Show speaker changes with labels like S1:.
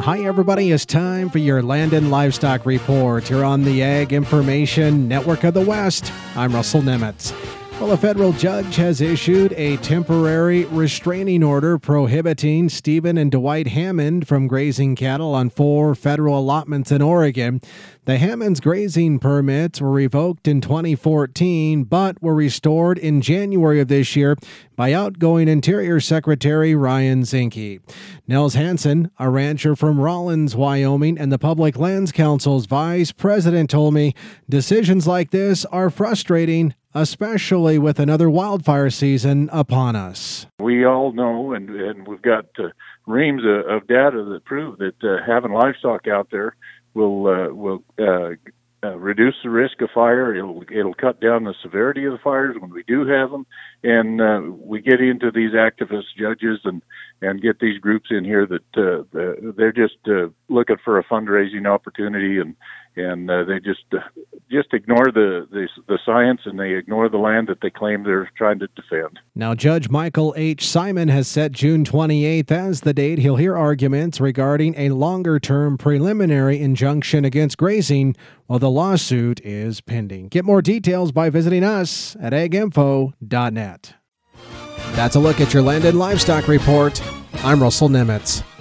S1: Hi, everybody. It's time for your Land and Livestock Report here on the Ag Information Network of the West. I'm Russell Nemitz. Well, a federal judge has issued a temporary restraining order prohibiting Stephen and Dwight Hammond from grazing cattle on 4 federal allotments in Oregon. The Hammonds' grazing permits were revoked in 2014, but were restored in January of this year by outgoing Interior Secretary Ryan Zinke. Nels Hansen, a rancher from Rawlins, Wyoming, and the Public Lands Council's vice president, told me decisions like this are frustrating, especially with another wildfire season upon us.
S2: We all know, and we've got reams of data that prove that having livestock out there will reduce the risk of fire. It'll cut down the severity of the fires when we do have them, and we get into these activist judges and get these groups in here that they're just looking for a fundraising opportunity, and they just ignore the science, and they ignore the land that they claim they're trying to defend.
S1: Now, Judge Michael H. Simon has set June 28th as the date he'll hear arguments regarding a longer-term preliminary injunction against grazing while the lawsuit is pending. Get more details by visiting us at aginfo.net. That's a look at your Land and Livestock Report. I'm Russell Nemitz.